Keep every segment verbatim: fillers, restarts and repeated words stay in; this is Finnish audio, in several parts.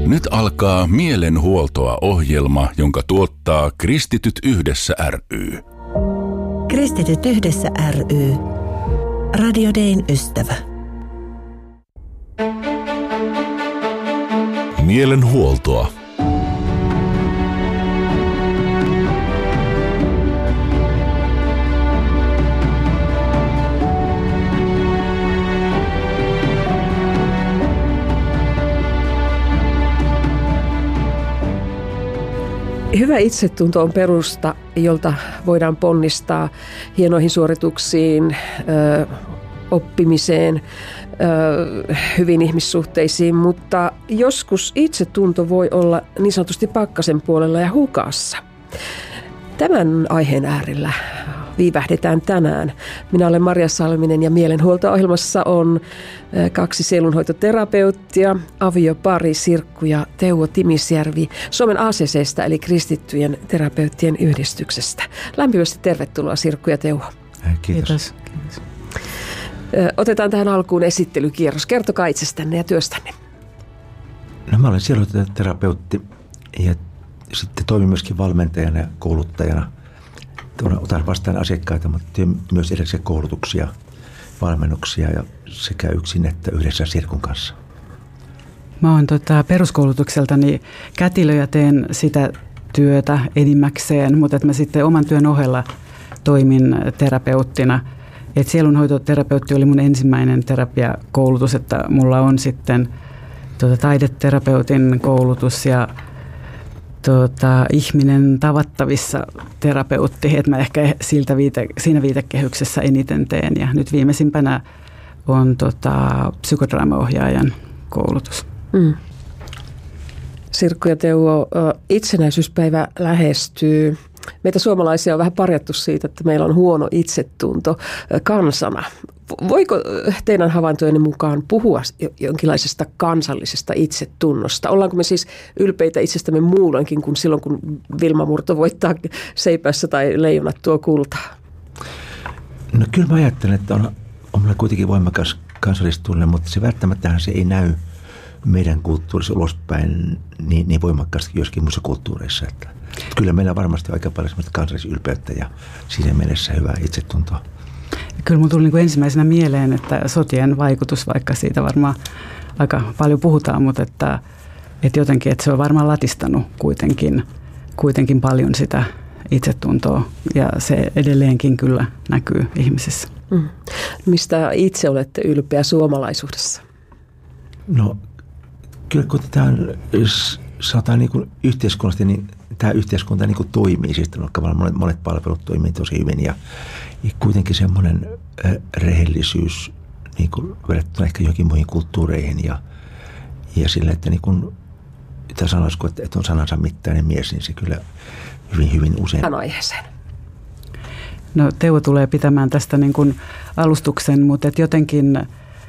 Nyt alkaa Mielenhuoltoa-ohjelma, jonka tuottaa Kristityt yhdessä ry. Kristityt yhdessä ry. Radio Dayn ystävä. Mielenhuoltoa. Hyvä itsetunto on perusta, jolta voidaan ponnistaa hienoihin suorituksiin, ö, oppimiseen, ö, hyvin ihmissuhteisiin, mutta joskus itsetunto voi olla niin sanotusti pakkasen puolella ja hukassa. Tämän aiheen äärellä viivähdetään tänään. Minä olen Maria Salminen ja Mielenhuolto-ohjelmassa on kaksi sielunhoitoterapeuttia, aviopari Sirkku ja Teuvo Timisjärvi Suomen A C C:stä eli Kristittyjen terapeuttien yhdistyksestä. Lämpimästi tervetuloa Sirkku ja Teuvo. Kiitos. Kiitos. Otetaan tähän alkuun esittelykierros. Kertokaa itsestänne ja työstänne. No, mä olen sielunhoitoterapeutti ja sitten toimin myöskin valmentajana ja kouluttajana. Otan vastaan asiakkaita, mutta teen myös erilaisia koulutuksia, valmennuksia ja sekä yksin että yhdessä Sirkun kanssa. Mä oon tota, peruskoulutukseltani kätilö ja teen sitä työtä enimmäkseen, mutta että mä sitten oman työn ohella toimin terapeuttina. Et sielunhoitoterapeutti oli mun ensimmäinen terapiakoulutus, että mulla on sitten tota, taideterapeutin koulutus ja Tuota, ihminen tavattavissa terapeutti, että mä ehkä siltä viite, siinä viitekehyksessä eniten teen. Ja nyt viimeisimpänä on tota, psykodraamaohjaajan koulutus. Mm. Sirkku ja Teuvo, itsenäisyyspäivä lähestyy. Meitä suomalaisia on vähän parjattu siitä, että meillä on huono itsetunto kansana. Voiko teidän havaintojenne mukaan puhua jonkinlaisesta kansallisesta itsetunnosta? Ollaanko me siis ylpeitä itsestämme muulloinkin kuin silloin, kun Vilma Murto voittaa Seipässä tai Leijonat tuo kultaa? No kyllä mä ajattelen, että on, on meillä kuitenkin voimakas kansallistunne, mutta se välttämättähän se ei näy meidän kulttuurissa ulospäin niin, niin voimakkaasti joskin muissa kulttuureissa. Että kyllä meillä on varmasti aika paljon sellaista kansallisylpeyttä ja siinä mielessä hyvää itsetuntoa. Kyllä mun tuli niin kuin ensimmäisenä mieleen, että sotien vaikutus, vaikka siitä varmaan aika paljon puhutaan, mutta että, että jotenkin, että se on varmaan latistanut kuitenkin, kuitenkin paljon sitä itsetuntoa ja se edelleenkin kyllä näkyy ihmisissä. Mm. Mistä itse olette ylpeä suomalaisuudessa? No kyllä kun tämä sanotaan niin kuin yhteiskunnallisesti, niin tämä yhteiskunta niin kuin toimii, siis monet, monet palvelut toimii tosi hyvin ja, ja kuitenkin semmoinen äh, rehellisyys niin kuin verrattuna ehkä johonkin muihin kulttuureihin ja, ja sillä, että niin kuin, että sanoisiko, että, että on sanansa mittainen mies, niin se kyllä hyvin, hyvin usein. Tähän aiheeseen. No Teuvo tulee pitämään tästä niin kuin alustuksen, mutta että jotenkin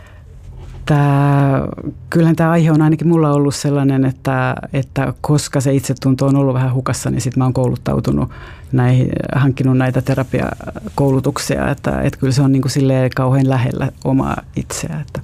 Tämä, kyllähän tämä aihe on ainakin mulla ollut sellainen, että, että koska se itsetunto on ollut vähän hukassa, niin sitten mä oon kouluttautunut näihin, hankkinut näitä terapiakoulutuksia, että, että kyllä se on niin kuin silleen kauhean lähellä omaa itseä. Että.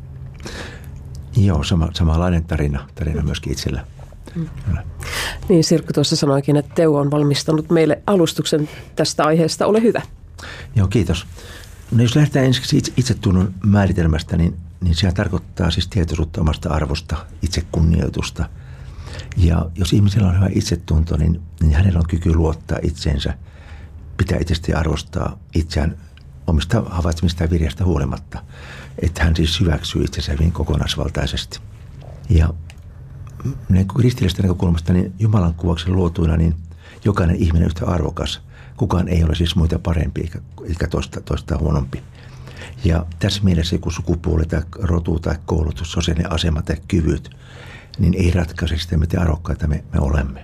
Joo, sama, samanlainen tarina, tarina myöskin itsellä. Mm. Niin, Sirkku tuossa sanoikin, että Teuvo on valmistanut meille alustuksen tästä aiheesta. Ole hyvä. Joo, kiitos. No jos lähdetään ensiksi itsetunnon määritelmästä, niin niin sehän tarkoittaa siis tietoisuutta omasta arvosta, itsekunnioitusta. Ja jos ihmisellä on hyvä itsetunto, niin, niin hänellä on kyky luottaa itseensä, pitää itsestä ja arvostaa itseään omista havaitsemista ja virjasta huolimatta. Että hän siis hyväksyy itsensä hyvin kokonaisvaltaisesti. Ja niin kristillisestä näkökulmasta niin Jumalan kuvauksen luotuina, niin jokainen ihminen yhtä arvokas. Kukaan ei ole siis muita parempi eikä, eikä toista, toista huonompi. Ja tässä mielessä joku sukupuoli tai rotu tai koulutus, sosiaalinen asema tai kyvyt, niin ei ratkaise sitä, miten arvokkaita me, me olemme.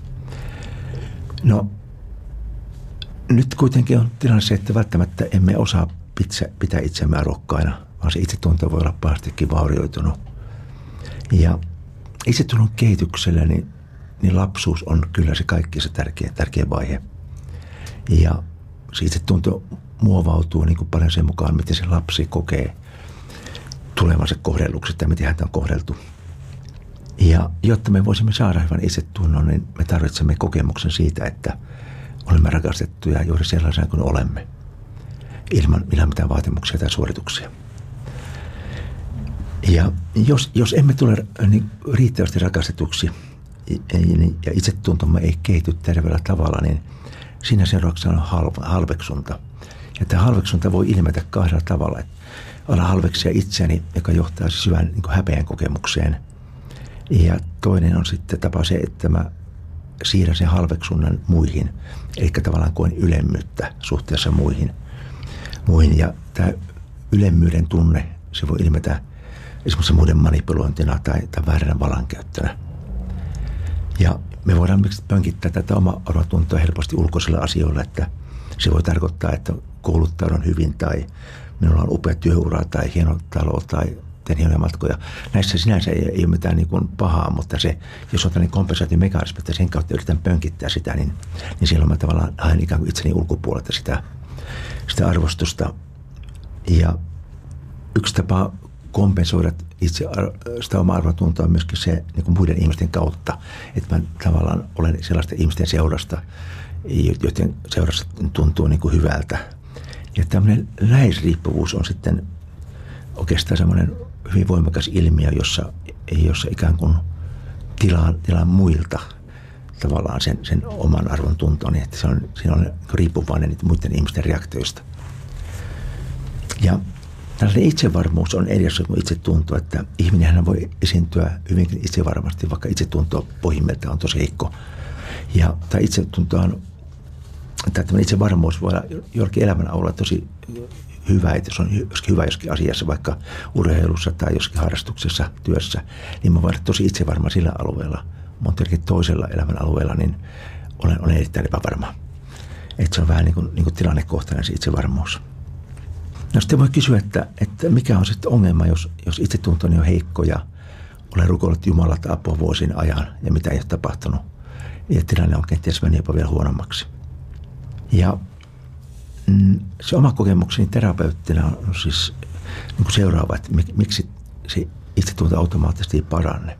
No, nyt kuitenkin on tilanne se, että välttämättä emme osaa pitää, pitää itseämme arvokkaina, vaan se itsetunto voi olla pahastikin vaurioitunut. Ja itsetunnon kehityksellä niin, niin lapsuus on kyllä se kaikki se tärkeä, tärkeä vaihe. Ja se itsetunto muovautuu niin kuin paljon sen mukaan, miten se lapsi kokee tulevansa kohdelluksi tai miten häntä on kohdeltu. Ja Ja jotta me voisimme saada hyvän itsetunnon, niin me tarvitsemme kokemuksen siitä, että olemme rakastettuja juuri sellaisena kuin olemme, ilman mitään vaatimuksia tai suorituksia. Ja jos, jos emme tule niin riittävästi rakastetuksi ja itsetuntomme ei kehity terveellä tavalla, niin siinä seurauksena on halveksunta. Ja tämä halveksunta voi ilmetä kahdella tavalla. Olla halveksia itseäni, joka johtaa siis syvään niin kuin häpeän kokemukseen. Ja toinen on sitten tapa se, että mä siirrän sen halveksunnan muihin, eli tavallaan koen ylemmyyttä suhteessa muihin. muihin. Ja tämä ylemmyyden tunne, se voi ilmetä esimerkiksi muiden manipulointina tai, tai vääränä valankäyttönä. Ja me voidaan miksi pönkittää tätä omaa arvotuntoa helposti ulkoisilla asioilla, että se voi tarkoittaa, että kouluttaudun hyvin tai minulla on upea työura tai hieno talo tai teen hienoja matkoja. Näissä sinänsä ei, ei ole mitään niin kuin pahaa, mutta se, jos on tällainen kompensaatiomekanismi, että sen kautta yritän pönkittää sitä, niin, niin silloin mä tavallaan haen ikään kuin itseni ulkopuolelta sitä, sitä arvostusta. Ja yksi tapa kompensoida itse sitä omaa arvotuntoa on myöskin se niin kuin muiden ihmisten kautta, että mä tavallaan olen sellaisten ihmisten seurasta, joiden seurassa tuntuu niin kuin hyvältä. Ja tämmöinen läheisriippuvuus on sitten oikeastaan semmoinen hyvin voimakas ilmiö, jossa, jossa ikään kuin tilaa, tilaa muilta tavallaan sen, sen oman arvon tuntoon, että se on, siinä on riippuvainen niitä muiden ihmisten reaktioista. Ja tällainen itsevarmuus on edessä kuin itsetunto, että ihminenhän voi esiintyä hyvinkin itsevarmasti, vaikka itsetunto pohjimmiltaan on tosi heikko. Ja tämä itsetunto on, tai tämmöinen itsevarmuus voi olla jollakin elämän alueella tosi hyvä, että jos on joskin hyvä joskin asiassa, vaikka urheilussa tai joskin harrastuksessa, työssä, niin mä voin olla tosi itsevarma sillä alueella. Mutta jollakin toisella elämän alueella, niin olen, olen erittäin epävarma. Että se on vähän niin kuin, niin kuin tilannekohtainen se itsevarmuus. No sitten voi kysyä, että, että mikä on sitten ongelma, jos, jos itsetuntoni on heikko ja olen rukoillut Jumalalta apua vuosien ajan ja mitä ei ole tapahtunut. Ja tilanne on kenties mennyt jopa vielä huonommaksi. Ja mm, se oma kokemukseni terapeuttina on, on siis niin kuin seuraava, että mik, miksi se itsetunto automaattisesti ei paranne.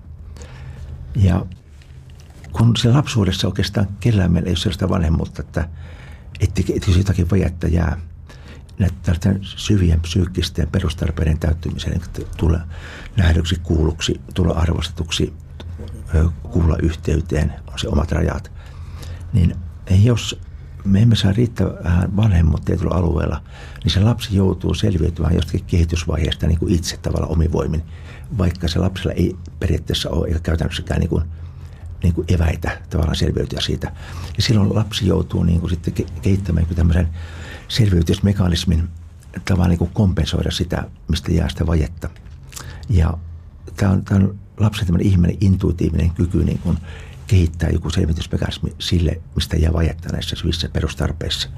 Ja kun se lapsuudessa oikeastaan kellään meillä ei ole sellaista vanhemmuutta, että jos jotakin vajetta jää, näiden syvien psyykkisten perustarpeiden täyttymiseen, tulla nähdyksi, kuulluksi, tulla arvostetuksi, kuulla yhteyteen, on se omat rajat. Niin jos me emme saa riittävän vanhemmuutta tietyllä alueella, niin se lapsi joutuu selviytymään jostakin kehitysvaiheesta niin kuin itse tavallaan omivoimin, vaikka se lapsella ei periaatteessa ole eikä käytännössäkään niin kuin, niin kuin eväitä tavallaan selviytyä siitä. Ja silloin lapsi joutuu niin kuin sitten kehittämään tämmöisen selviytysmekanismin tavallaan niin kuin kompensoida sitä, mistä jää sitä vajetta. Ja tämä on, tämä on lapsen tämmöinen ihminen intuitiivinen kyky niin kuin kehittää joku selvitysmekanismi sille, mistä jää vajetta näissä syvissä perustarpeissa.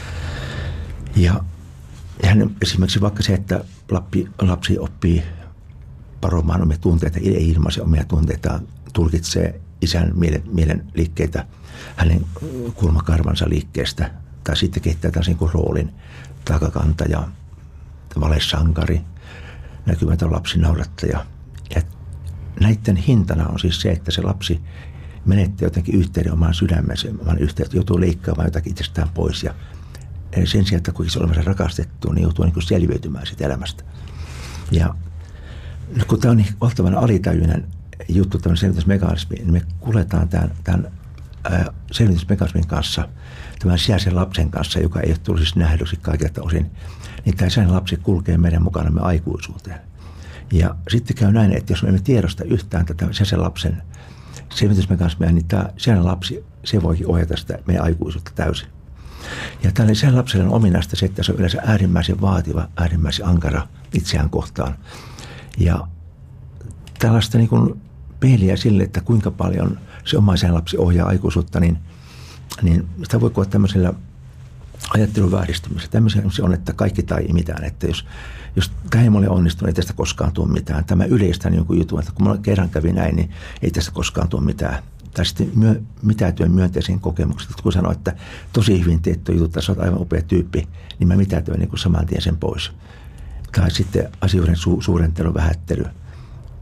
Ja, ja esimerkiksi vaikka se, että lapsi, lapsi oppii paromaan omia tunteita, ei ilmaise omia tunteita, tulkitsee isän mielen, mielen liikkeitä hänen kulmakarvansa liikkeestä, tai sitten kehittää taas niin kuin roolin takakantaja, valesankari, näkymätön lapsi naurattaja. Ja näiden hintana on siis se, että se lapsi menettää jotenkin yhteyden omaan sydämensä, oman yhteyden, joutuu leikkaamaan jotakin itsestään pois. Ja sen sijaan, että kun se olemassa rakastettu, niin joutuu niin kuin selviytymään siitä elämästä. Ja kun tämä on niin valtavan alitäyinen juttu, tämmöinen selvitysmekanismi, niin me kuljetaan tämän, tämän ää, selvitysmekanismin kanssa, tämän sijaisen lapsen kanssa, joka ei ole tullut siis nähdyksi kaikilta osin, niin tämä sijainen lapsi kulkee meidän mukanamme aikuisuuteen. Ja sitten käy näin, että jos me emme tiedosta yhtään tätä sijaisen lapsen selvitysmekanismia, niin tämä sijainen lapsi, se voikin ohjata sitä meidän aikuisuutta täysin. Ja tälle sijainen lapselle on ominaista se, että se on yleensä äärimmäisen vaativa, äärimmäisen ankara itseään kohtaan. Ja tällaista niin kuin peiliä sille, että kuinka paljon se omaisen lapsi ohjaa aikuisuutta, niin, niin sitä voi kohdata tämmöisellä ajattelun vääristymisellä. Tämmöisiä on, että kaikki tai mitään, että jos, jos tämä ei ole onnistunut, ei tästä koskaan tule mitään. Tämä yleistän jonkun jutun, että kun mä kerran kävin näin, niin ei tästä koskaan tule mitään. Tai sitten myö, mitätöön myönteisiin kokemuksiin. Kun sanoo, että tosi hyvin teet tuo jutut, että sä oot aivan upea tyyppi, niin mä mitätöön niin saman tien sen pois. Tai sitten asioiden su- suurentelu, vähättely.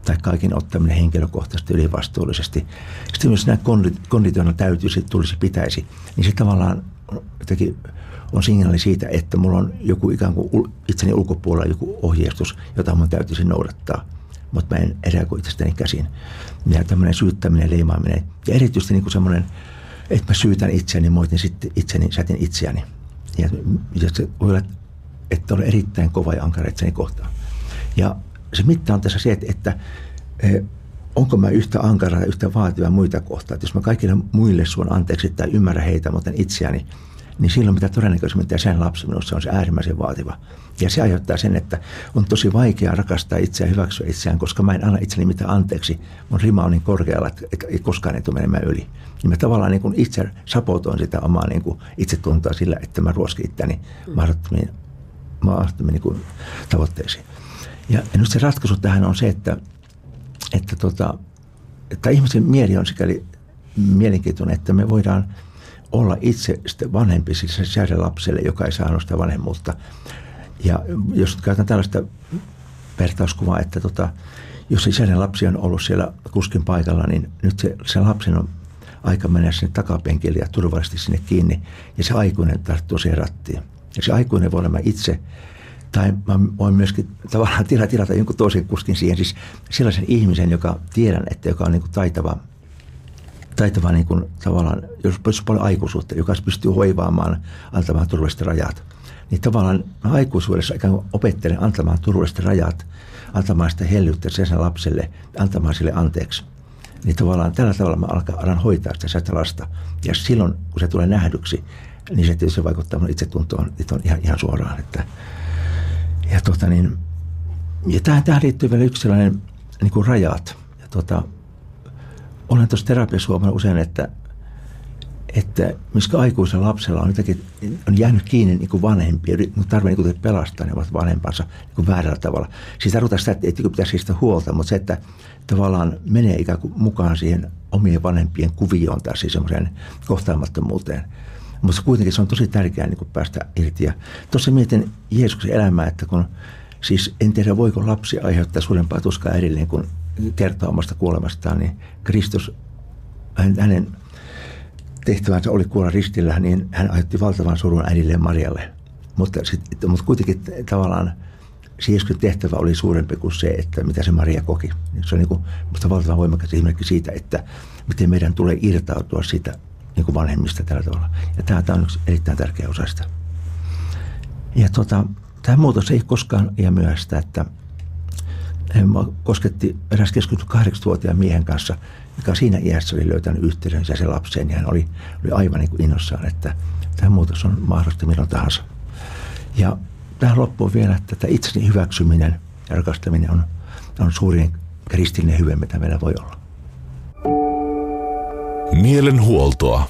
tai kaiken ottaminen henkilökohtaisesti ylivastuullisesti. Sitten jos nämä konditiona täytyisi, tulisi, pitäisi, niin se tavallaan jotenkin on signaali siitä, että mulla on joku ikään kuin itseni ulkopuolella joku ohjeistus, jota mun täytyisi noudattaa, mutta mä en reagoi itsestäni käsin. Ja tämmöinen syyttäminen, leimaaminen ja erityisesti niin kuin semmoinen, että mä syytän itseäni, moitin sitten itseni, sätin itseäni. Ja, ja se voi olla, että olen erittäin kova ja ankara itseni kohtaan. Ja se mitta on tässä se, että, että onko mä yhtä ankara ja yhtä vaativa muita kohtaan. Että jos mä kaikille muille suon anteeksi tai ymmärrä heitä, mutta itseäni, niin silloin mitä todennäköisemmin tämä sen lapsi minussa on se äärimmäisen vaativa. Ja se aiheuttaa sen, että on tosi vaikea rakastaa itseään, hyväksyä itseään, koska mä en anna itseni mitään anteeksi. Mun rima on niin korkealla, että ei koskaan ei tule menemään yli. Niin mä tavallaan niin kuin itse sapotoin sitä omaa niin kuin itsetuntoa sillä, että mä ruoskin itteni mahdottomiin, mahdottomiin niin kuin tavoitteisiin. Ja nyt se ratkaisu tähän on se, että, että, tota, että ihmisen mieli on sikäli mielenkiintoinen, että me voidaan olla itse sitten vanhempi siis säädä lapselle, joka ei saanut sitä vanhemmuutta. Ja jos käytän tällaista vertauskuvaa, että tota, jos se isäinen lapsi on ollut siellä kuskin paikalla, niin nyt se, se lapsen on aika mennä sinne takapenkille ja turvallisesti sinne kiinni. Ja se aikuinen tarttuu siihen rattiin. Ja se aikuinen voi olla mä itse, tai mä voin myöskin tavallaan tilata, tilata jonkun toisen kuskin siihen. Siis sellaisen ihmisen, joka tiedän, että joka on niin kuin taitava, taitava niin kuin tavallaan, jos on paljon aikuisuutta, joka pystyy hoivaamaan, antamaan turvalliset rajat. Niin tavallaan aikuisuudessa ikään kuin opettelen antamaan turvalliset rajat, antamaan sitä hellyyttä sen lapselle, antamaan sille anteeksi. Niin tavallaan tällä tavalla mä alkan, alan hoitaa sitä, sitä lasta. Ja silloin, kun se tulee nähdyksi, niin se tietysti vaikuttaa mun itsetuntoon on ihan, ihan suoraan. Että, ja tota niin, ja tähän, tähän liittyy vielä yksi sellainen niin kuin rajat. Ja tota, olen tuossa terapiassa huomannut usein, että että missä aikuisella lapsella on jotenkin, on jäänyt kiinni niin kuin vanhempia, tarvitsee niin pelastaa ne ovat vanhempansa niin kuin väärällä tavalla. Siis tarkoittaa sitä, että ei pitäisi siitä huolta, mutta se, että tavallaan menee ikään kuin mukaan siihen omien vanhempien kuvioon tai siis semmoiseen kohtaamattomuuteen. Mutta kuitenkin se on tosi tärkeää niin kuin päästä irti. Ja tuossa mietin Jeesuksen elämää, että kun siis en tiedä voiko lapsi aiheuttaa suurempaa tuskaa edelleen, kun kertoo omasta kuolemastaan, niin Kristus, hänen tehtävänsä oli kuolla ristillä, niin hän aiheutti valtavan surun äidilleen Marialle. Mutta, sit, mutta kuitenkin tavallaan se Jeesuksen tehtävä oli suurempi kuin se, että mitä se Maria koki. Se on niin kuin, musta valtavan voimakas esimerkki siitä, että miten meidän tulee irtautua siitä niin kuin vanhemmista tällä tavalla. Ja tämä, tämä on yksi erittäin tärkeä osa sitä. Ja tota, tämä muutos ei koskaan ihan myöhäistä, että minua kosketti eräs keskustelu kahdeksanvuotiaan miehen kanssa, joka siinä iässä oli löytänyt yhteyden se lapseen, ja hän oli, oli aivan niin kuin innossaan, että tämä muutos on mahdollista milloin tahansa. Ja tähän loppuun vielä, että tämä itseni hyväksyminen ja rakastaminen on, on suurin kristillinen hyve, mitä meillä voi olla. Mielenhuoltoa.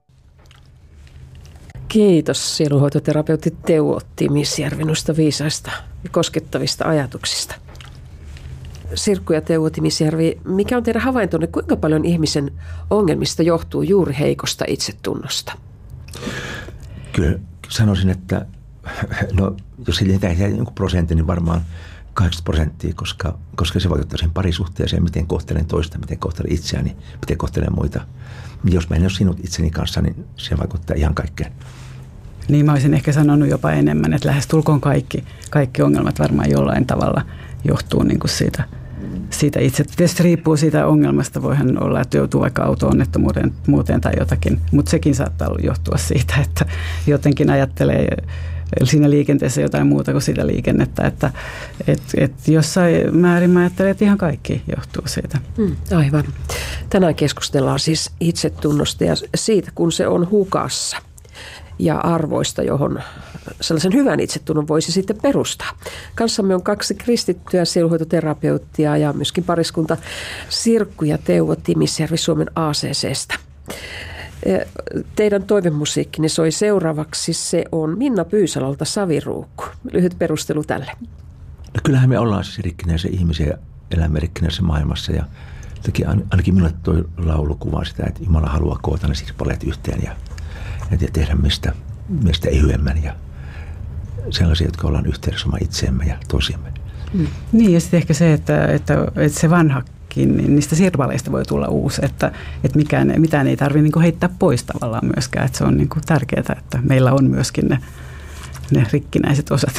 Kiitos sielunhoitoterapeutti Teuvo Timisjärvi noista viisaista ja koskettavista ajatuksista. Sirkku ja Teuvo Timisjärvi, mikä on teidän havaintonne, kuinka paljon ihmisen ongelmista johtuu juuri heikosta itsetunnosta? Kyllä sanoisin, että no, jos sille tehdään jonkun prosentti, niin varmaan kahdeksankymmentä prosenttia, koska, koska se vaikuttaa siihen parisuhteeseen, miten kohtelen toista, miten kohtelen itseäni, miten kohtelen muita. Jos mä en ole sinut itseni kanssa, niin se vaikuttaa ihan kaikkeen. Niin mä olisin ehkä sanonut jopa enemmän, että lähes tulkoon kaikki, kaikki ongelmat varmaan jollain tavalla johtuu niin kuin siitä, siitä itse. Tietysti riippuu siitä ongelmasta, voihan olla, että joutuu vaikka auto-onnettomuuteen muuten tai jotakin, mutta sekin saattaa johtua siitä, että jotenkin ajattelee siinä liikenteessä jotain muuta kuin sitä liikennettä, että et, et jossain määrin mä ajattelen, että ihan kaikki johtuu siitä. Mm, aivan. Tänään keskustellaan siis itsetunnosta ja siitä, kun se on hukassa ja arvoista, johon sellaisen hyvän itsetunnon voisi sitten perustaa. Kanssamme on kaksi kristittyä sielunhoitoterapeuttia ja myöskin pariskunta Sirkku ja Teuvo Timisjärvi Suomen A C C:stä. Teidän toivemusiikkinne soi seuraavaksi. Se on Minna Pyysalolta Saviruukku. Lyhyt perustelu tälle. No kyllähän me ollaan siis rikkinäisiä ihmisiä ja elämme rikkinäisessä maailmassa. Ja ainakin minulle tuo laulu kuvaa sitä, että Jumala haluaa koota ne sirpaleet yhteen ja, ja tehdä meistä, meistä ehyemmän ja sellaisia, jotka ollaan yhteydessä oma itseemme ja tosiamme. Mm. Niin, ja sitten ehkä se, että, että, että se vanhakin, niin niistä sirpaleista voi tulla uusi, että, että mikään, mitään ei tarvitse niin heittää pois tavallaan myöskään, että se on niin tärkeää, että meillä on myöskin ne, ne rikkinäiset osat.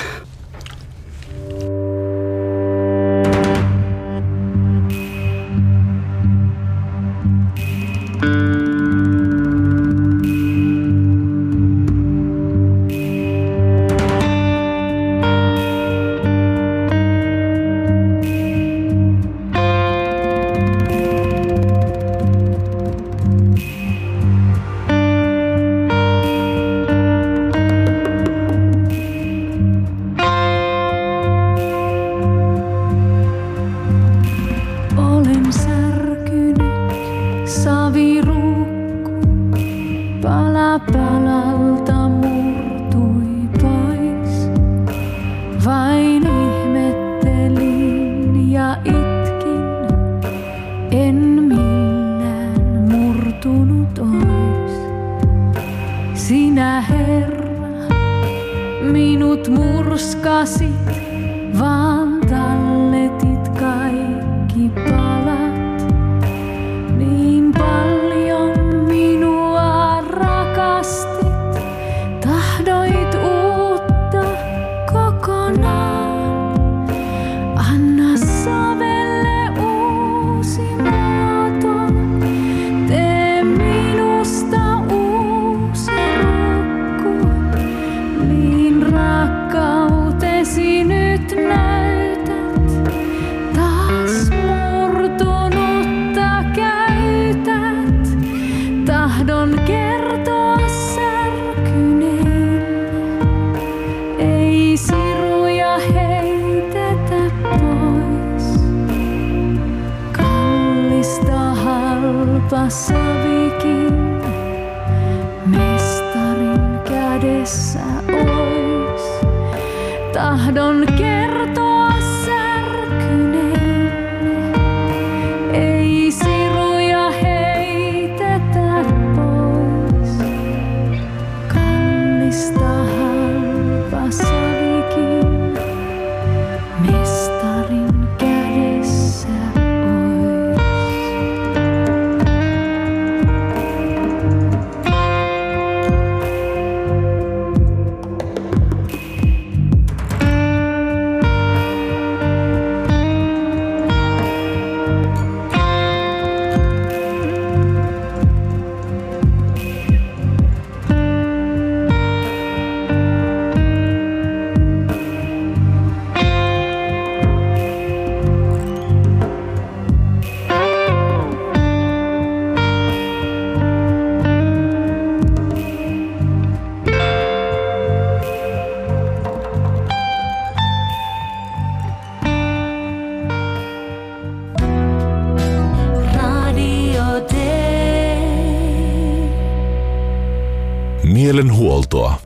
Mielenhuoltoa.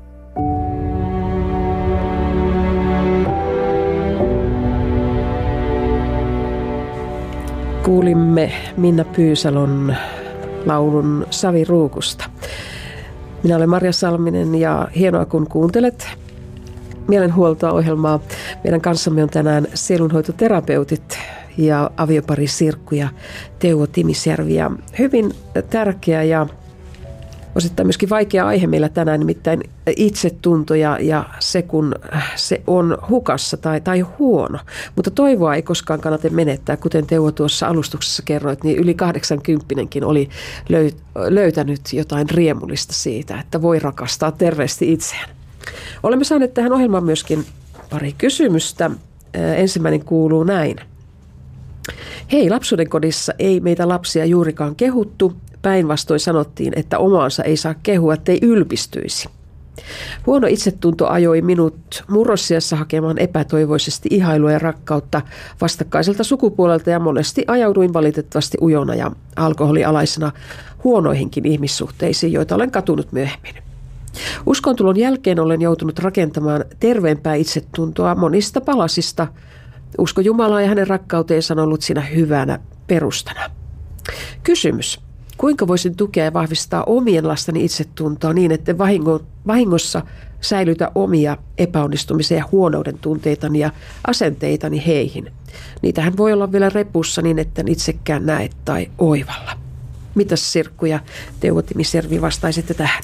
Kuulimme Minna Pyysalon laulun Saviruukusta. Minä olen Marja Salminen ja hienoa kun kuuntelet Mielenhuoltoa-ohjelmaa. Meidän kanssamme on tänään sielunhoitoterapeutit ja aviopari Sirkku ja Teuvo Timisjärvi. Ja hyvin tärkeä ja osittain myöskin vaikea aihe meillä tänään, nimittäin itsetunto ja, ja se, kun se on hukassa tai, tai huono. Mutta toivoa ei koskaan kannata menettää, kuten Teuvo tuossa alustuksessa kerroit, niin yli kahdeksankymppinenkin oli löytänyt jotain riemullista siitä, että voi rakastaa terveesti itseään. Olemme saaneet tähän ohjelmaan myöskin pari kysymystä. Ensimmäinen kuuluu näin. Hei, lapsuudenkodissa ei meitä lapsia juurikaan kehuttu. Päinvastoin sanottiin, että omaansa ei saa kehua, ettei ylpistyisi. Huono itsetunto ajoi minut murrosiässä hakemaan epätoivoisesti ihailua ja rakkautta vastakkaiselta sukupuolelta ja monesti ajauduin valitettavasti ujona ja alkoholialaisena huonoihinkin ihmissuhteisiin, joita olen katunut myöhemmin. Uskontulon jälkeen olen joutunut rakentamaan terveempää itsetuntoa monista palasista. Usko Jumalaa ja hänen rakkauteensa on ollut siinä hyvänä perustana. Kysymys. Kuinka voisin tukea ja vahvistaa omien lasteni itsetuntoa niin, että vahingo, vahingossa säilytä omia epäonnistumisia ja huonouden tunteitani ja asenteitani heihin. Niitähän voi olla vielä repussa niin, etten itsekään näe tai oivalla. Mitäs Sirkku ja Teuvo Timisjärvi vastaisitte tähän?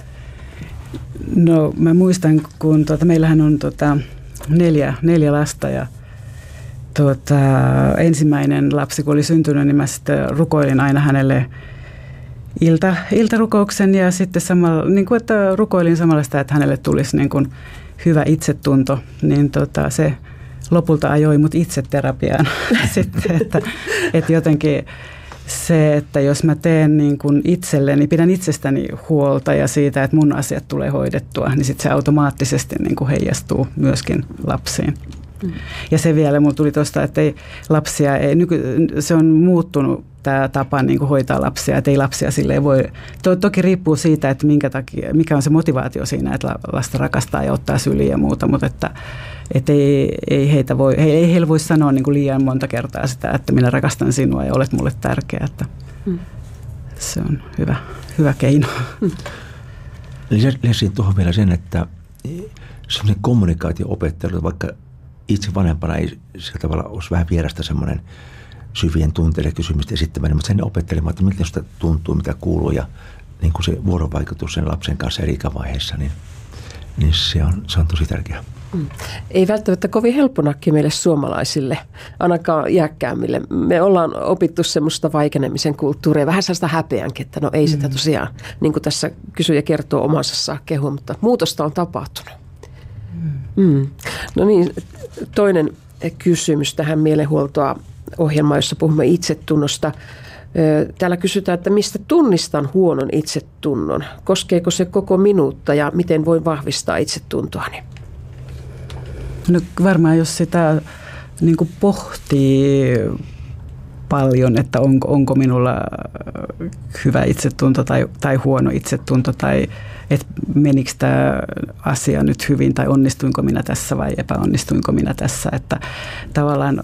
No mä muistan, kun tuota, meillähän on tuota, neljä, neljä lasta ja tuota, ensimmäinen lapsi, kun oli syntynyt, niin mä sitten rukoilin aina hänelle ilta, iltarukouksen ja sitten samalla, niin kuin, että rukoilin samalla sitä, että hänelle tulisi niin kuin hyvä itsetunto, niin tuota, se lopulta ajoi mut itse terapiaan sitten, että, että jotenkin se, että jos mä teen niin kuin itselleni, pidän itsestäni huolta ja siitä, että mun asiat tulee hoidettua, niin sitten se automaattisesti niin kuin heijastuu myöskin lapsiin. Mm. Ja se vielä, mulla tuli tuosta, että ei lapsia, ei, nyky, se on muuttunut tämä tapa niin kuin hoitaa lapsia, että ei lapsia silleen voi, to, toki riippuu siitä, että minkä takia, mikä on se motivaatio siinä, että lasta rakastaa ja ottaa syliin ja muuta, mutta että, että ei, ei, heitä voi, ei, ei heillä voi sanoa niin kuin liian monta kertaa sitä, että minä rakastan sinua ja olet mulle tärkeä, että mm. se on hyvä, hyvä keino. Mm. Lisäsin tuohon vielä sen, että semmoinen kommunikaatio-opettelu, vaikka itse vanhempana ei sillä tavalla olisi vähän vierasta semmoinen syvien tunteiden kysymystä esittämään, mutta sen opettelemaan, että miltä sitä tuntuu, mitä kuuluu ja niin kuin se vuorovaikutus sen lapsen kanssa eri ikävaiheissa, niin, niin se, on, se on tosi tärkeää. Mm. Ei välttämättä kovin helpponakki meille suomalaisille, ainakaan iäkkäämmille. Me ollaan opittu semmoista vaikenemisen kulttuuria, vähän sellaista häpeänkin, että no ei sitä tosiaan, niin kuin tässä kysyjä kertoo omansa saa kehua, mutta muutosta on tapahtunut. Mm. No niin, toinen kysymys tähän mielenhuoltoa ohjelmaan, jossa puhumme itsetunnosta. Täällä kysytään, että mistä tunnistan huonon itsetunnon? Koskeeko se koko minuutta ja miten voin vahvistaa itsetuntoani? No varmaan jos sitä niin kuin pohtii paljon, että onko, onko minulla hyvä itsetunto tai, tai huono itsetunto tai että menikö tämä asia nyt hyvin tai onnistuinko minä tässä vai epäonnistuinko minä tässä, että tavallaan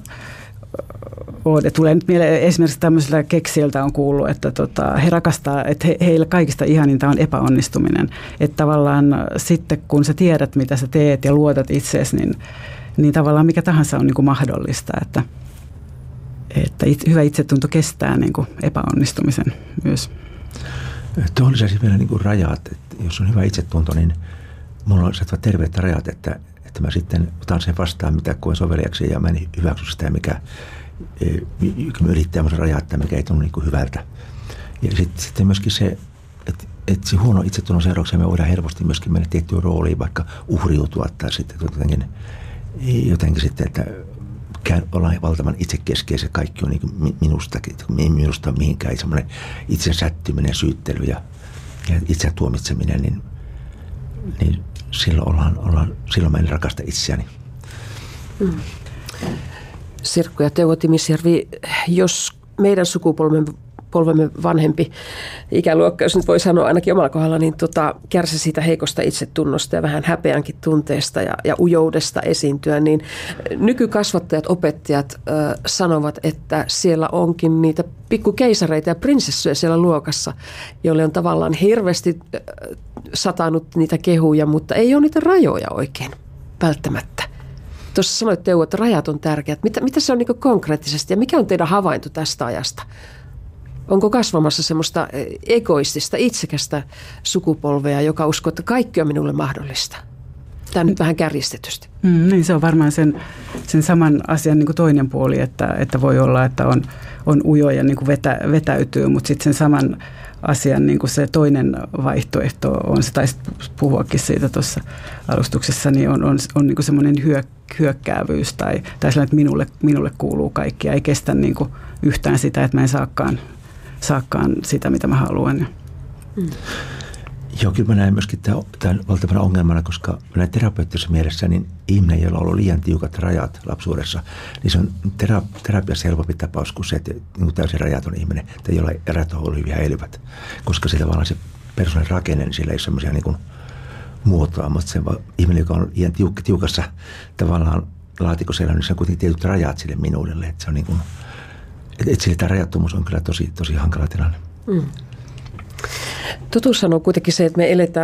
tulee nyt mieleen esimerkiksi tämmöisillä keksijöiltä on kuullut, että tota, he rakastaa, että he, heillä kaikista ihaninta on epäonnistuminen, että tavallaan sitten kun sä tiedät mitä sä teet ja luotat itseesi, niin, niin tavallaan mikä tahansa on niin kuin mahdollista, että että it, hyvä itsetunto kestää niin kuin epäonnistumisen myös. Tuohon lisäsi vielä niin kuin rajat, että jos on hyvä itsetunto, niin mulla on sellaista terveet rajat, että, että mä sitten otan sen vastaan, mitä koen soveliaksi ja mä en hyväksy sitä, mikä, mikä ylittää mun rajat, että mikä ei tunnu niin kuin hyvältä. Ja sit, sitten myöskin se, että, että se huono itsetunnon seurauksena me voidaan helposti myöskin mennä tiettyyn rooliin, vaikka uhriutua tai sitten jotenkin, jotenkin sitten, että ollaan valtavan itsekeskeisiä, kaikki on niin kuin minusta, minusta on mihinkään semmoinen itsen sättyminen, syyttely ja, ja itsen tuomitseminen, niin, niin silloin, ollaan, ollaan, silloin mä en rakasta itseäni. Mm. Sirkku ja Teuvo Timisjärvi, jos meidän sukupolvemme polvemme vanhempi ikäluokka, jos nyt voi sanoa ainakin omalla kohdalla, niin tota, kärsi siitä heikosta itsetunnosta ja vähän häpeänkin tunteesta ja, ja ujoudesta esiintyä, niin nykykasvattajat, opettajat äh, sanovat, että siellä onkin niitä pikkukeisareita ja prinsessoja siellä luokassa, joille on tavallaan hirveästi äh, satanut niitä kehuja, mutta ei ole niitä rajoja oikein välttämättä. Tuossa sanoit, Teuvo, että rajat on tärkeät. Mitä, mitä se on niin konkreettisesti ja mikä on teidän havainto tästä ajasta? Onko kasvamassa semmoista egoistista, itsekästä sukupolvea, joka uskoo, että kaikki on minulle mahdollista? Tämä nyt vähän kärjistetysti. Mm, niin se on varmaan sen, sen saman asian niin kuin toinen puoli, että, että voi olla, että on, on ujo ja niin kuin vetä, vetäytyy, mutta sitten sen saman asian niin kuin se toinen vaihtoehto on, se taisi puhuakin siitä tuossa alustuksessa, niin on, on, on niin kuin semmoinen hyök, hyökkäävyys tai, tai sellainen, että minulle, minulle kuuluu kaikki ja ei kestä niin kuin yhtään sitä, että mä en saakaan saakkaan sitä, mitä mä haluan. Mm. Joo, kyllä mä näen myöskin tämän valtavana ongelmana, koska näin terapeuttisessa mielessä, niin ihminen, jolla on ollut liian tiukat rajat lapsuudessa, niin se on tera- terapiassa helpompi tapaus kuin se, että niin täysin rajaton ihminen, tai jolla rajat on ollut hyvin häilyvät. Koska se tavallaan se persoonallinen rakenne, niin siellä ei ole semmoisia niin kuin muotoa, mutta se ihminen, joka on liian tiuk- tiukassa tavallaan laatikossa elänyt, niin se on kuitenkin tietyt rajat sille minuudelle, että se on niin kuin että sillä tämä rajattomuus on kyllä tosi, tosi hankala tilanne. Mm. Totuus sanoo kuitenkin se, että me eletään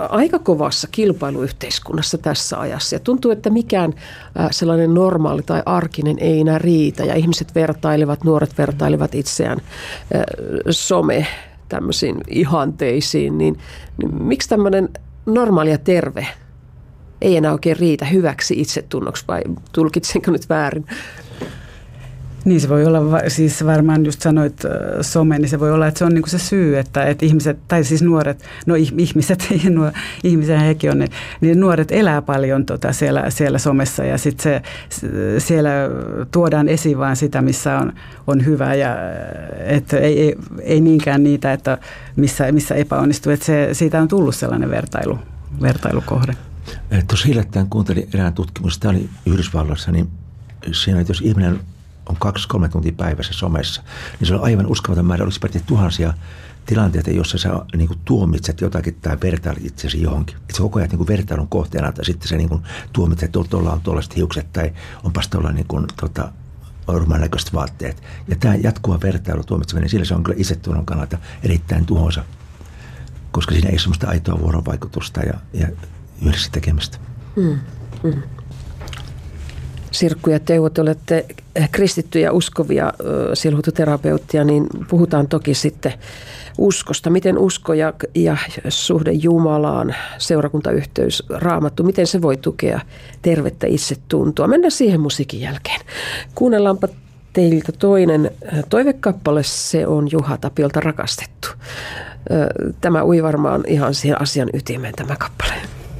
aika kovassa kilpailuyhteiskunnassa tässä ajassa ja tuntuu, että mikään sellainen normaali tai arkinen ei enää riitä ja ihmiset vertailevat, nuoret vertailevat itseään some tämmöisiin ihanteisiin, niin, niin miksi tämmöinen normaali ja terve ei enää oikein riitä hyväksi itsetunnoksi vai tulkitsenko nyt väärin? Niin se voi olla, siis varmaan just sanoit some, niin se voi olla, että se on niin kuin se syy, että, että ihmiset, tai siis nuoret, no ihmiset, nuo, ihmisiä hekin on, niin nuoret elää paljon tota siellä, siellä somessa ja sitten se, siellä tuodaan esiin vaan sitä, missä on, on hyvä ja että ei, ei, ei niinkään niitä, että missä, missä epäonnistuu, että se, siitä on tullut sellainen vertailu, vertailukohde. Tuossa hiljattain kuuntelin erään tutkimusta, tämä oli Yhdysvalloissa, niin siinä, että jos ihminen on kaksi, kolme tuntia päivässä somessa, niin se on aivan uskomaton määrä. Olisi periaatteessa tuhansia tilanteita, joissa sä niin kuin tuomitset jotakin tai vertailit itsesi johonkin. Että sä koko ajan niin kuin vertailun kohteena, tai sitten sä niin kuin tuomitset, että tuolla on tuollaiset hiukset, tai onpas tuolla niin kuin, tota, orman näköiset vaatteet. Ja tämä jatkuva vertailu tuomitseminen, sillä se on kyllä itsetunnon kannalta erittäin tuhoisa, koska siinä ei ole sellaista aitoa vuorovaikutusta ja, ja yhdessä tekemistä. Mm, mm. Sirkku ja Teuvo, te olette kristittyjä uskovia sielunhoitoterapeuttia, niin puhutaan toki sitten uskosta. Miten usko ja, ja suhde Jumalaan, seurakuntayhteys, Raamattu, miten se voi tukea tervettä itsetuntoa? Mennään siihen musiikin jälkeen. Kuunnellaanpa teiltä toinen toivekappale, se on Juha Tapiolta Rakastettu. Tämä ui varmaan ihan siihen asian ytimeen tämä kappale.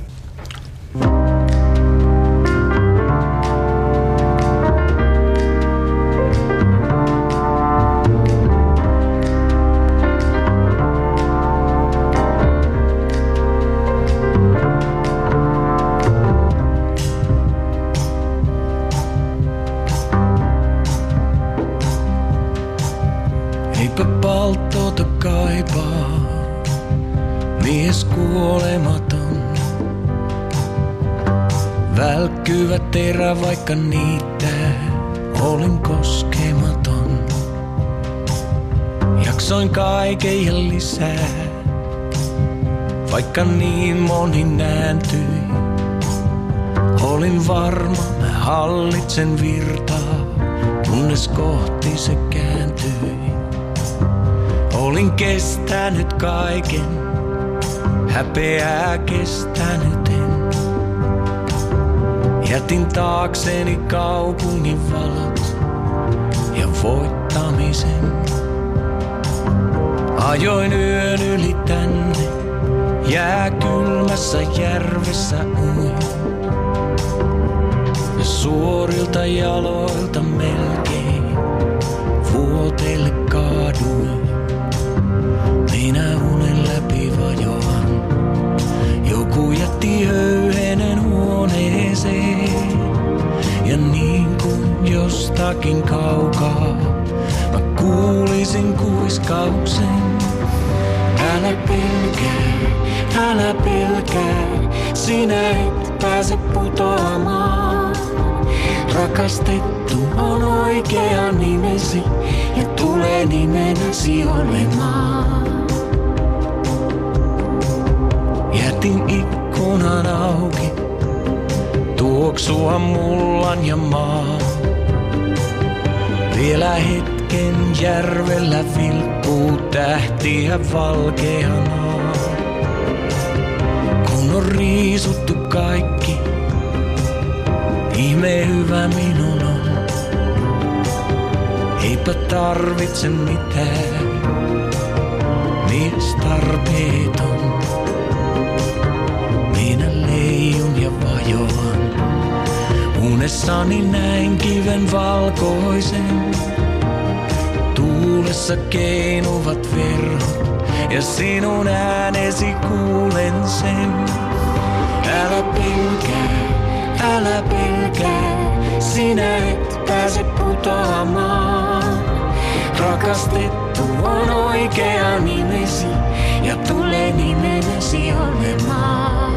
Eipä palttoota kaipaa, mies kuolematon. Välkkyvä terä, vaikka niitä olin koskematon. Jaksoin kaiken ja lisää, vaikka niin moni nääntyi. Olin varma, mä hallitsen virtaa, kunnes kohti se kääntyi. Olin kestänyt kaiken, häpeää kestänyt en. Jätin taakseni kaupungin valot ja voittamisen. Ajoin yön yli tänne, jääkylmässä järvessä uin. Ja suorilta jaloilta melkein vuoteille kaaduin. Minä unen läpi vajoan, joku jätti höyhenen huoneeseen. Ja niin kuin jostakin kaukaa mä kuulisin kuiskauksen. Älä pelkää, älä pelkää, sinä et pääse putoamaan. Rakastettu on oikea nimesi ja tulee nimenäsi olemaan. Jätin ikkunan auki, tuoksua mullan ja maan. Vielä hetken järvellä vilkkuu tähtiä valkeanaa. Kun on riisuttu kaikki, ihme hyvä minun on. Eipä tarvitse mitään, mies tarpeeton. Minä leijun ja vajoan, unessani näin kiven valkoisen. Tuulessa keinuvat verhot ja sinun äänesi kuulen sen. Älä pelkää, älä pelkää, sinä et pääse putoamaan. Rakastettu on oikea nimesi ja tulee nimenäsi olemaan.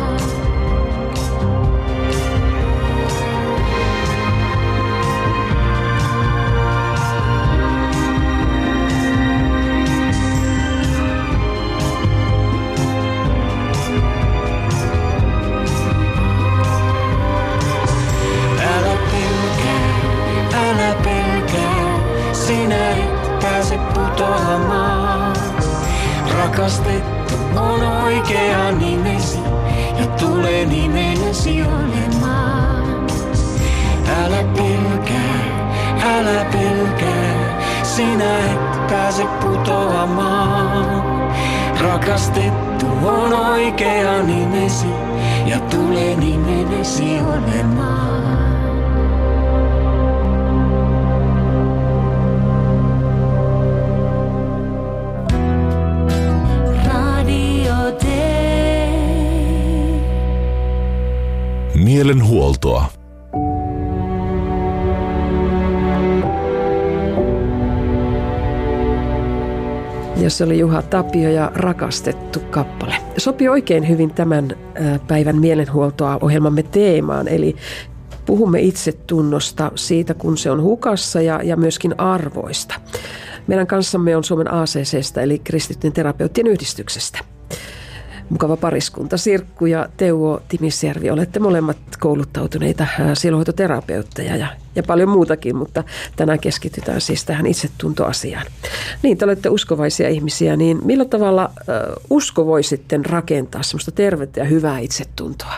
Rakastettu on oikea nimesi ja tulee nimenesi olemaan. Älä pelkää, älä pelkää, sinä et pääse putoamaan. Rakastettu on oikea nimesi ja tulee nimenesi olemaan. Mielenhuoltoa. Ja se oli Juha Tapio ja Rakastettu kappale. Sopii oikein hyvin tämän päivän mielenhuoltoa ohjelmamme teemaan, eli puhumme itsetunnosta siitä, kun se on hukassa ja, ja myöskin arvoista. Meidän kanssamme on Suomen A C C:stä eli Kristittyjen terapeuttien yhdistyksestä. Mukava pariskunta Sirkku ja Teuvo Timisjärvi. Olette molemmat kouluttautuneita sielunhoitoterapeutteja ja, ja paljon muutakin, mutta tänään keskitytään siis tähän itsetuntoasiaan. Niin, te olette uskovaisia ihmisiä, niin millä tavalla äh, usko voi sitten rakentaa semmoista tervettä ja hyvää itsetuntoa?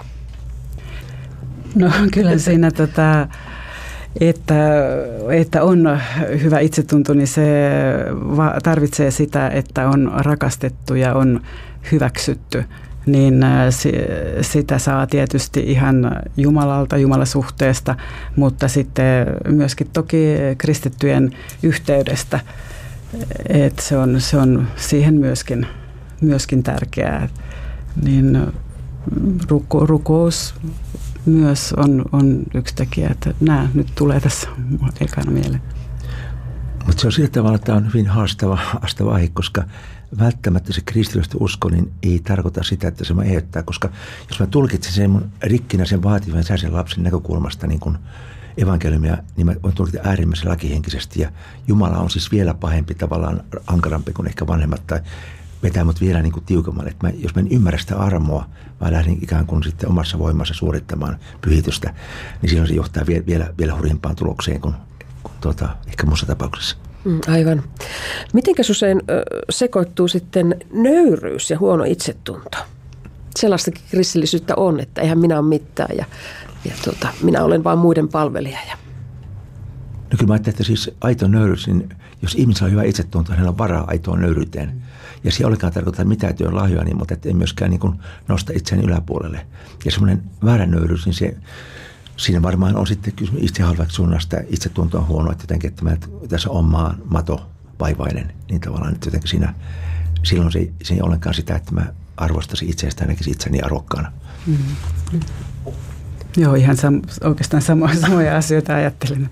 No kyllä siinä tota, että, että on hyvä itsetunto, niin se tarvitsee sitä, että on rakastettu ja on hyväksytty, niin sitä saa tietysti ihan Jumalalta, Jumalasuhteesta, mutta sitten myöskin toki kristittyjen yhteydestä, että se on, se on siihen myöskin, myöskin tärkeää. Niin ruko, rukous myös on, on yksi tekijä, että nämä nyt tulee tässä ekana mieleen. Mutta se on sillä tavalla, että tämä on hyvin haastava, haastava aihe, koska välttämättä se kristillistä usko niin ei tarkoita sitä, että se mä ehdottää, koska jos mä tulkitsen sen mun rikkinäisen vaativan säisen lapsen näkökulmasta niin kuin evankeliumia, niin mä voin tulkita äärimmäisen lakihenkisesti ja Jumala on siis vielä pahempi, tavallaan ankarampi kuin ehkä vanhemmat tai vetää mut vielä niin kuin tiukemmalle. Että mä, jos mä en ymmärrä sitä armoa, mä lähden ikään kuin sitten omassa voimassa suorittamaan pyhitystä, niin silloin se johtaa vielä, vielä, vielä hurjimpaan tulokseen kuin, kuin tuota, ehkä muussa tapauksessa. Aivan. Mitenkäs usein ö, sekoittuu sitten nöyryys ja huono itsetunto? Sellaistakin kristillisyyttä on, että eihän minä ole mitään ja, ja tuota, minä olen vain muiden palvelija. Ja... No kyllä mä ajattelen, että siis aito nöyryys, niin jos ihmisellä on hyvä itsetunto, hänellä on varaa aitoon nöyryyteen. Mm. Ja se ei olekaan tarkoita mitään työn lahjoja, niin, mutta ei myöskään niin kuin nosta itseään yläpuolelle. Ja semmoinen väärä nöyryys, niin se... Siinä varmaan on sitten kysymys itsehalveksunnasta, itsetunto on huono, että jotenkin, että mä tässä on maan mato vaivainen, niin tavallaan että jotenkin siinä, silloin se, se ei ollenkaan sitä, että mä arvostaisin itseästä ja näkisin itseni arvokkaana. Mm-hmm. Joo, ihan sam- oikeastaan samoja, samoja asioita ajattelin.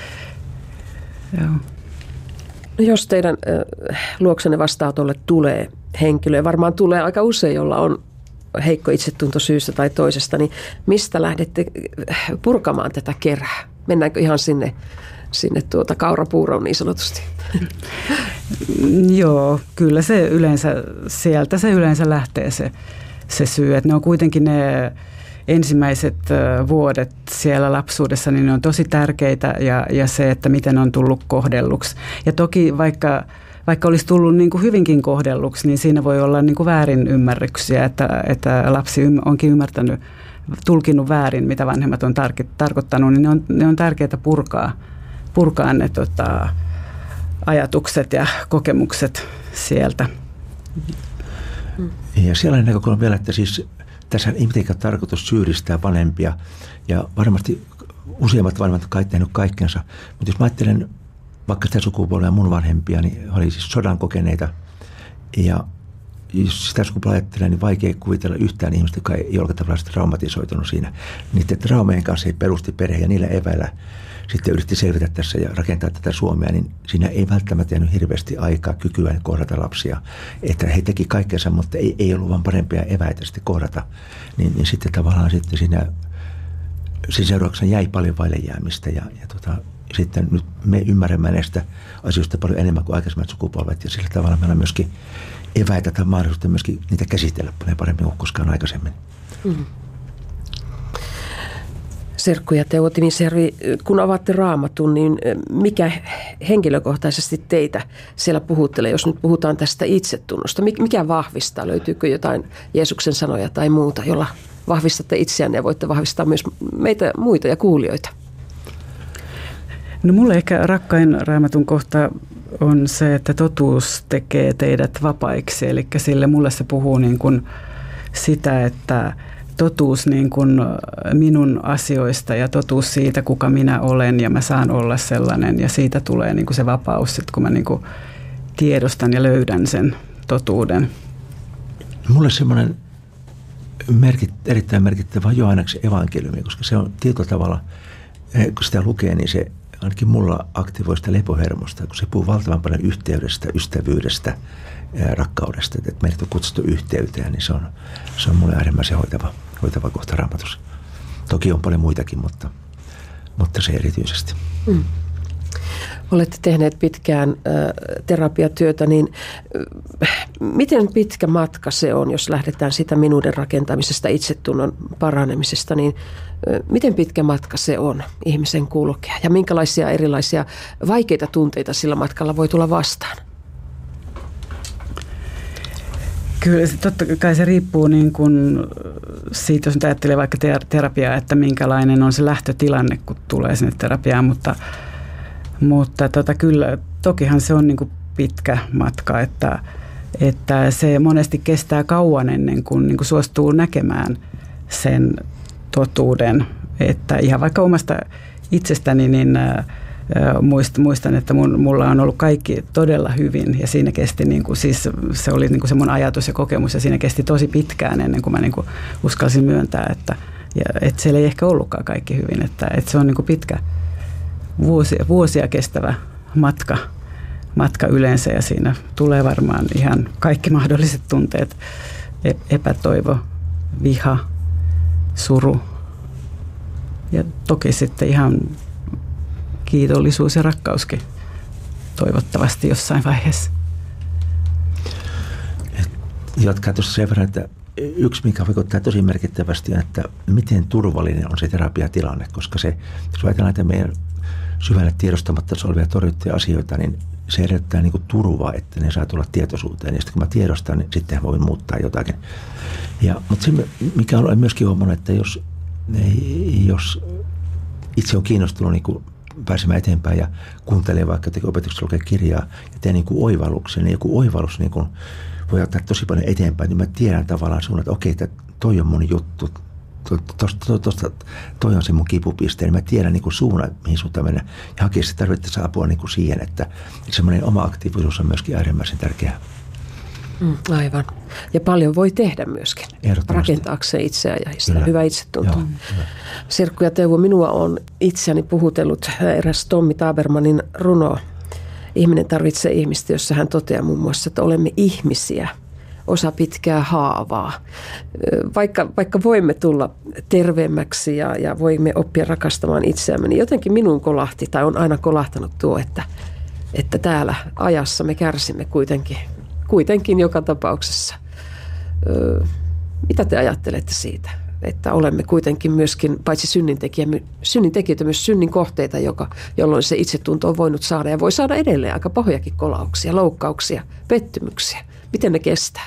Joo. No jos teidän äh, luoksenne vastaanotolle tulee henkilö, varmaan tulee aika usein, jolla on heikko itsetunto syystä tai toisesta, niin mistä lähdette purkamaan tätä kerää? Mennäänkö ihan sinne, sinne tuota kaurapuuroon niin sanotusti? Joo, kyllä se yleensä, sieltä se yleensä lähtee se, se syy. Että ne on kuitenkin ne ensimmäiset vuodet siellä lapsuudessa, niin ne on tosi tärkeitä ja, ja se, että miten on tullut kohdelluksi. Ja toki vaikka Vaikka olisi tullut niin kuin hyvinkin kohdelluksi, niin siinä voi olla niin kuin väärin ymmärryksiä, että, että lapsi onkin ymmärtänyt, tulkinnut väärin, mitä vanhemmat on tar- tarkoittanut, niin ne on, ne on tärkeää purkaa, purkaa ne tota, ajatukset ja kokemukset sieltä. Ja sellainen näkökulma vielä, että siis tässä ei mitenkään tarkoitus syyllistää vanhempia, ja varmasti useimmat vanhemmat ovat tehneet kaikkensa, mutta jos mä ajattelen vaikka sitä sukupolvea mun vanhempia, niin oli siis sodan kokeneita. Ja jos sitä sukupolvea ajattelee, niin vaikea kuvitella yhtään ihmistä, joka ei ole tavallaan traumatisoitunut siinä. Niiden traumejen kanssa ei perusti perhe ja niillä eväillä sitten yritti selvitä tässä ja rakentaa tätä Suomea, niin siinä ei välttämättä jäänyt hirveästi aikaa kykyä kohdata lapsia. Että he teki kaikkensa, mutta ei, ei ollut vaan parempia eväitä sitten kohdata. Niin, niin sitten tavallaan sitten siinä, sen seurauksena jäi paljon vaille jäämistä ja, ja tota, sitten nyt me ymmärrämme näistä asioista paljon enemmän kuin aikaisemmat sukupolvet ja sillä tavalla meillä on myöskin eväitä tai mahdollisuutta myöskin niitä käsitellä paljon paremmin kuin koskaan aikaisemmin. Mm. Serkku ja Teuvo Timisjärvi, kun avaatte Raamatun, niin mikä henkilökohtaisesti teitä siellä puhuttelee, jos nyt puhutaan tästä itsetunnosta? Mikä vahvistaa? Löytyykö jotain Jeesuksen sanoja tai muuta, jolla vahvistatte itseänne ja voitte vahvistaa myös meitä muita ja kuulijoita? No mulle ehkä rakkain Raamatun kohta on se, että totuus tekee teidät vapaiksi. Eli sille mulle se puhuu niin kuin sitä, että totuus niin kuin minun asioista ja totuus siitä, kuka minä olen ja mä saan olla sellainen. Ja siitä tulee niin kuin se vapaus, että kun mä niin kuin tiedostan ja löydän sen totuuden. Mulle semmoinen merkit, erittäin merkittävä Johanneksen evankeliumi, koska se on tietyllä tavalla, kun sitä lukee, niin se ainakin mulla aktivoi sitä lepohermosta, kun se puhuu valtavan paljon yhteydestä, ystävyydestä, rakkaudesta, että meidät on kutsuttu yhteyteen, niin se on, se on mulle äärimmäisen hoitava, hoitava kohta Raamatussa. Toki on paljon muitakin, mutta, mutta se erityisesti. Mm. Olette tehneet pitkään äh, terapiatyötä, niin äh, miten pitkä matka se on, jos lähdetään sitä minuuden rakentamisesta, itsetunnon paranemisesta, niin äh, miten pitkä matka se on ihmisen kulkea ja minkälaisia erilaisia vaikeita tunteita sillä matkalla voi tulla vastaan? Kyllä, totta kai se riippuu niin kuin siitä, jos nyt ajattelee vaikka terapiaa, että minkälainen on se lähtötilanne, kun tulee sinne terapiaan, mutta, mutta tota, kyllä tokihan se on niin kuin pitkä matka, että, että se monesti kestää kauan ennen kuin, niin kuin suostuu näkemään sen totuuden, että ihan vaikka omasta itsestäni, niin muistan, että mulla on ollut kaikki todella hyvin ja siinä kesti, niin kuin, siis se oli niin kuin se mun ajatus ja kokemus ja siinä kesti tosi pitkään ennen kuin mä niin kuin uskalsin myöntää, että, ja, että siellä ei ehkä ollutkaan kaikki hyvin, että, että se on niin kuin pitkä vuosia, vuosia kestävä matka, matka yleensä ja siinä tulee varmaan ihan kaikki mahdolliset tunteet, epätoivo, viha, suru ja toki sitten ihan kiitollisuus ja rakkauskin toivottavasti jossain vaiheessa. Jatkaa tuossa sen verran, että yksi, mikä vaikuttaa tosi merkittävästi, on, että miten turvallinen on se terapiatilanne, koska se, jos ajatellaan, että meidän syvälle tiedostamatta olevia torjuttuja asioita, niin se edellyttää niin kuin turvaa, että ne saa tulla tietoisuuteen. Ja sitten kun mä tiedostan, niin sitten voin muuttaa jotakin. Ja, mutta se, mikä olen myöskin huomannut, että jos, jos itse on kiinnostunut niin kuin pääsemään eteenpäin ja kuuntelee vaikka opetuksessa lukee kirjaa ja teen niin kuin oivalluksen, niin joku oivallus niin kuin voi ottaa tosi paljon eteenpäin, niin mä tiedän tavallaan suunnan, että okei, että toi on mun juttu, tosta, tosta, toi on se mun kipupiste, niin mä tiedän niin kuin suunnan, mihin suuntaan mennä ja hakea se tarvittaessa apua niin kuin siihen, että semmoinen oma aktiivisuus on myöskin äärimmäisen tärkeää. Mm, aivan. Ja paljon voi tehdä myöskin, rakentaakseen itseään ja sitä hyvä itsetunto. Serkku ja Teuvo, minua on itseäni puhutellut eräs Tommy Tabermanin runo. Ihminen tarvitsee ihmistä, jossa hän toteaa muun muassa, että olemme ihmisiä, osa pitkää haavaa. Vaikka, vaikka voimme tulla terveemmäksi ja, ja voimme oppia rakastamaan itseämme, niin jotenkin minun kolahti tai on aina kolahtanut tuo, että, että täällä ajassa me kärsimme kuitenkin. Kuitenkin joka tapauksessa. Öö, mitä te ajattelette siitä, että olemme kuitenkin myöskin paitsi synnintekijöitä, myös synnin kohteita, joka, jolloin se itsetunto on voinut saada ja voi saada edelleen aika pahojakin kolauksia, loukkauksia, pettymyksiä. Miten ne kestää?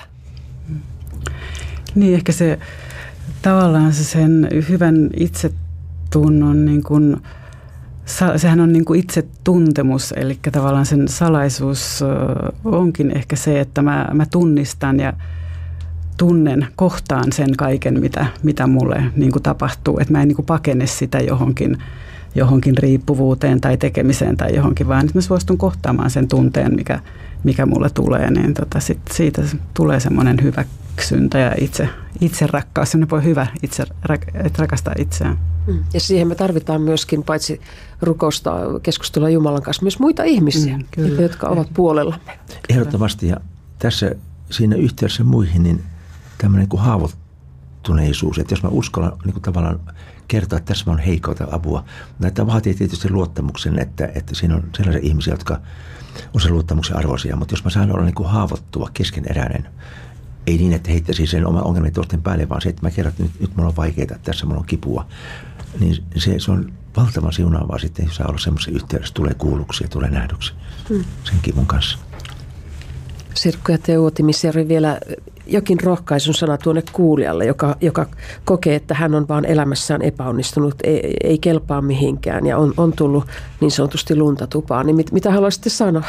Niin ehkä se tavallaan se sen hyvän itsetunnon niin kuin sehän on niin kuin itsetuntemus, eli tavallaan sen salaisuus onkin ehkä se, että mä, mä tunnistan ja tunnen, kohtaan sen kaiken, mitä, mitä mulle niin kuin tapahtuu. Että mä en niin kuin pakene sitä johonkin, johonkin riippuvuuteen tai tekemiseen tai johonkin, vaan että mä suostun kohtaamaan sen tunteen, mikä, mikä mulle tulee. Niin tota, sit siitä tulee semmoinen hyväksyntä ja itse, itse rakkaus, semmoinen voi hyvä itse, että rakastaa itseään. Ja siihen me tarvitaan myöskin paitsi rukousta, keskustelua Jumalan kanssa, myös muita ihmisiä, mm, kyllä, jotka ovat puolellamme. Ehdottomasti. Ja tässä siinä yhteydessä muihin, niin tämmöinen kuin haavoittuneisuus, että jos mä uskallan niin kuin tavallaan kertoa, että tässä mä on heikkoutta apua. Näitä vaatii tietysti luottamuksen, että, että siinä on sellaisia ihmisiä, jotka on sen luottamuksen arvoisia, mutta jos mä saan olla niin kuin haavoittuva, keskeneräinen, ei niin, että heittäisi sen oma ongelmien toisten päälle, vaan se, että mä kerron, että nyt, nyt mulla on vaikeaa, tässä mulla on kipua. niin se, se on valtavan siunaavaa sitten, jos saa olla semmoisen yhteydessä, tulee kuulluksi ja tulee nähdyksi hmm. sen kivun kanssa. Sirkku ja Teuvo Timisjärvi, vielä jokin rohkaisun sana tuonne kuulijalle, joka, joka kokee, että hän on vaan elämässään epäonnistunut, ei, ei kelpaa mihinkään ja on, on tullut niin sanotusti lunta tupaan. Niin mit, mitä haluaisitte sanoa?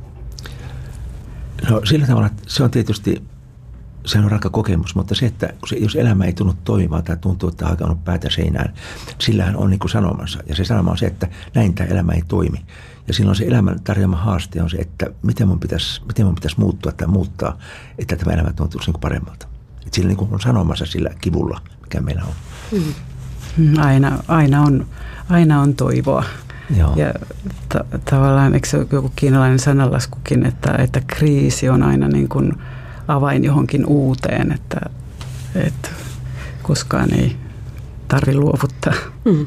No sillä tavalla, että se on tietysti, se on rankka kokemus, mutta se, että jos elämä ei tunnu toimimaan tai tuntuu, että on hakannut päätä seinään, sillähän on niin kuin sanomansa. Ja se sanoma on se, että näin tämä elämä ei toimi. Ja silloin se elämän tarjoama haaste on se, että miten mun pitäisi, miten mun pitäisi muuttua tai muuttaa, että tämä elämä tuntuisi niin kuin paremmalta. Että sillä niin kuin on sanomansa sillä kivulla, mikä meillä on. Mm. Aina, aina, on, aina on toivoa. Joo. Ja ta- tavallaan, eikö se ole joku kiinalainen sananlaskukin, että, että kriisi on aina niin kuin avain johonkin uuteen, että, että koskaan ei tarvitse luovuttaa. Mm.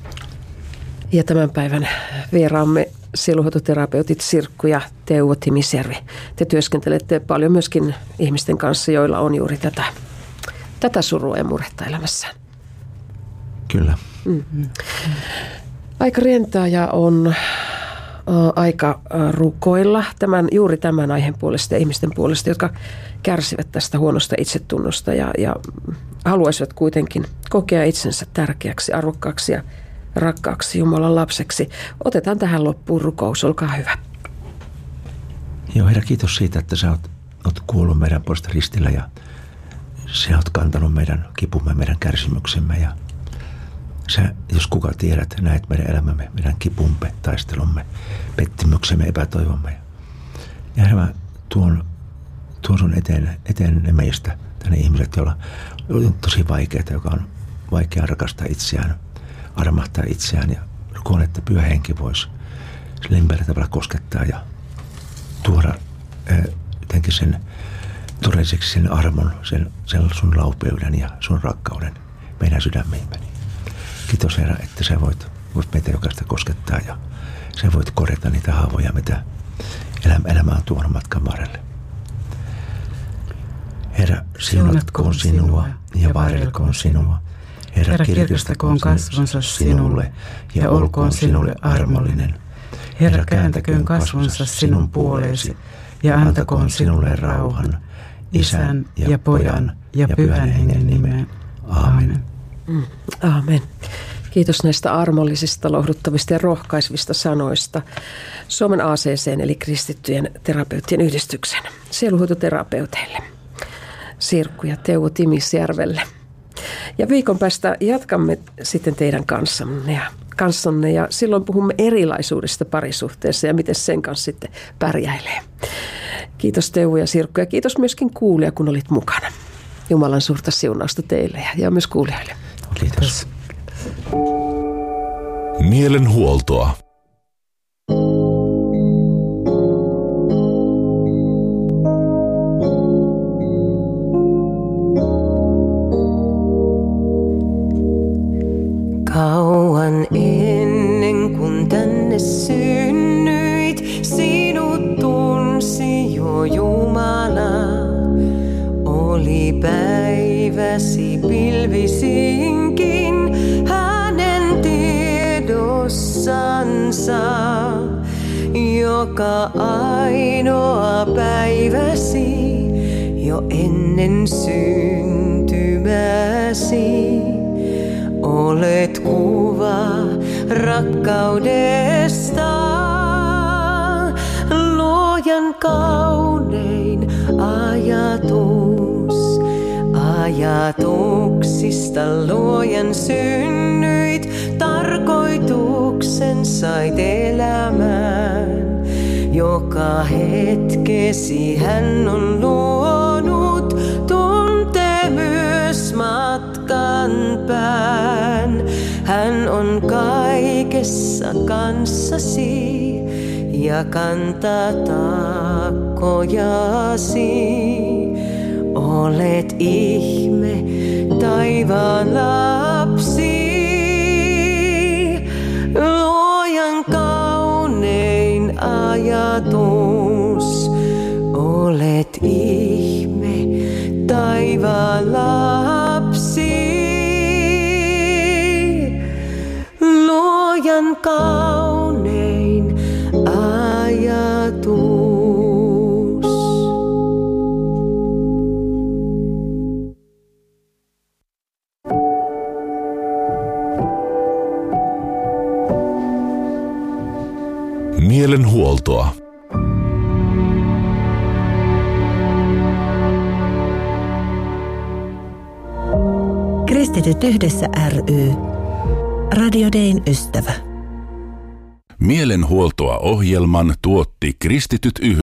Ja tämän päivän vieraamme sielunhoitoterapeutit Sirkku ja Teuvo Timisjärvi. Te työskentelette paljon myöskin ihmisten kanssa, joilla on juuri tätä, tätä surua ja murhetta elämässään. Kyllä. Mm. Aika rentää ja on ä, aika ä, rukoilla tämän, juuri tämän aiheen puolesta ja ihmisten puolesta, jotka kärsivät tästä huonosta itsetunnosta ja, ja haluaisivat kuitenkin kokea itsensä tärkeäksi, arvokkaaksi ja rakkaaksi Jumalan lapseksi. Otetaan tähän loppuun rukous, olkaa hyvä. Joo, Herra, kiitos siitä, että sä oot, oot kuullut meidän puolesta ristillä ja sä oot kantanut meidän kipumme, meidän kärsimyksemme ja sä, jos kuka tiedät, näet meidän elämämme, meidän kipumme, taistelumme, pettymyksemme, epätoivomme. Ja Herra, mä tuon, tuon sun eteen, eteen ne meistä, tänne ihmiset, joilla on tosi vaikeaa, joka on vaikea rakastaa itseään, armahtaa itseään ja rukoilen, että Pyhä Henki voisi lempeällä tavalla koskettaa ja tuoda äh, jotenkin sen todelliseksi sen armon, sen, sen sun laupeuden ja sun rakkauden meidän sydämiimme. Kiitos Herra, että sä voit, voit meitä jokaista koskettaa ja sä voit korjata niitä haavoja, mitä elämä, elämä on tuonut matkan varrelle. Herra, siunatkoon sinua ja varjelkoon sinua. Herra, kirkastakoon kasvonsa sinulle ja olkoon sinulle armollinen. Herra, kääntäköön kasvonsa sinun puoleesi ja antakoon sinulle rauhan, Isän ja Pojan ja Pyhän Hengen nimeen. Aamen. Mm, aamen. Kiitos näistä armollisista, lohduttavista ja rohkaisevista sanoista Suomen A C C:n eli kristittyjen terapeuttien yhdistyksen sielunhoitoterapeuteille, Sirkku ja Teuvo Timisjärvelle. Ja viikon päästä jatkamme sitten teidän kanssanne ja, kanssanne ja silloin puhumme erilaisuudesta parisuhteessa ja miten sen kanssa sitten pärjäilee. Kiitos Teuvo ja Sirkku ja kiitos myöskin kuulija, kun olit mukana. Jumalan suurta siunausta teille ja, ja myös kuulijoille. Kiitos. Mielenhuoltoa. Kauan ennen kuin tänne synnyit, sinut tunsi jo Jumala. Oli päiväsi pilvisinkin hänen tiedossansa. Joka ainoa päiväsi jo ennen syntymäsi. Olet kuva rakkaudesta, Luojan kaunein ajatus. Ajatuksista Luojan synnyit, tarkoituksen sait elämään. Joka hetkesi hän on luonut, tuntee myös matkan pään. Hän on kaikessa kanssasi ja kantaa taakkojasi. Olet ihme, taivaan lapsi, Luojan kaunein ajatus. Olet ihme, taivaan lapsi, luojan kaunein ajatus. Mielenhuoltoa. Kristityt yhdessä ry. Radio Dayn ystävä. Mielenhuoltoa ohjelman tuotti Kristityt yhdessä.